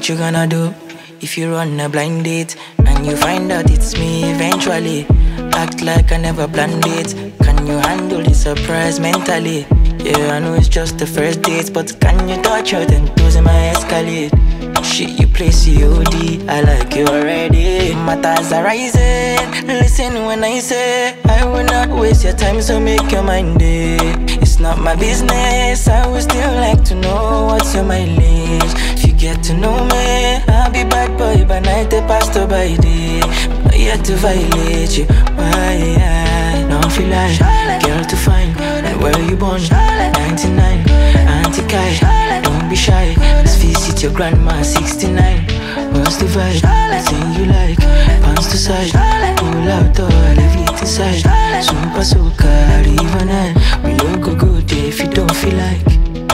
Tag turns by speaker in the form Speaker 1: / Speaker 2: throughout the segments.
Speaker 1: what you gonna do if you run a blind date and you find out it's me eventually? Act like I never planned it. Can you handle the surprise mentally? Yeah, I know it's just the first date, but can you touch your 10 toes in my Escalade? Shit, you play COD, I like you already. Matters are rising, listen when I say I will not waste your time, so make your mind day. It's not my business, I would still like to know what's your mileage. If you get to know me, I'll be bad boy by night, a pastor by day. Not yet to violate you, why I don't feel like girl to find. And where you born? 99, Auntie Kai, don't be shy. Let's visit your grandma, 69. What's the vibe? Thing you like, pants to side. Pull out all everything inside. Super soaker, even then we look go good if you don't feel like.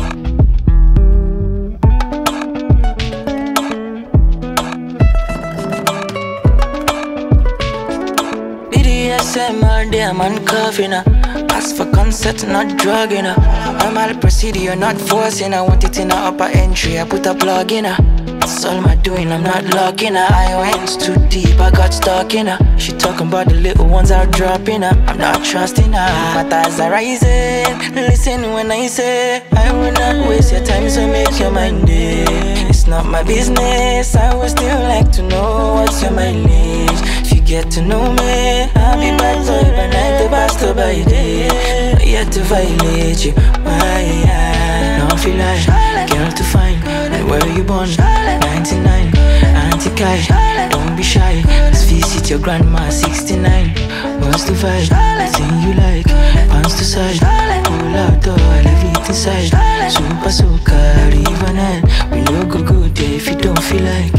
Speaker 1: BDSM all day, I'm uncuffing her. Ask for consent, not drugging her. I'm all procedure, not forcing her. Want it in her upper entry, I put a plug in her. That's all I'm doing, I'm not locking her. I went too deep, I got stuck in her. She talking about the little ones out dropping her. I'm not trusting her. Matters are rising, listen when I say I will not waste your time, so make your mind day. It's not my business, I would still like to know what's your mileage. If you get to know me, I'll be bad boy by night, the bastard by day. Not yet to violate you, why I don't feel like girl to find. And where you born? 99, Auntie Kai, don't be shy. Let's visit your grandma, 69. What's the vibe? Thing you like, pants to side. Pull out all everything inside. Super soaker, even then we look good if you don't feel like.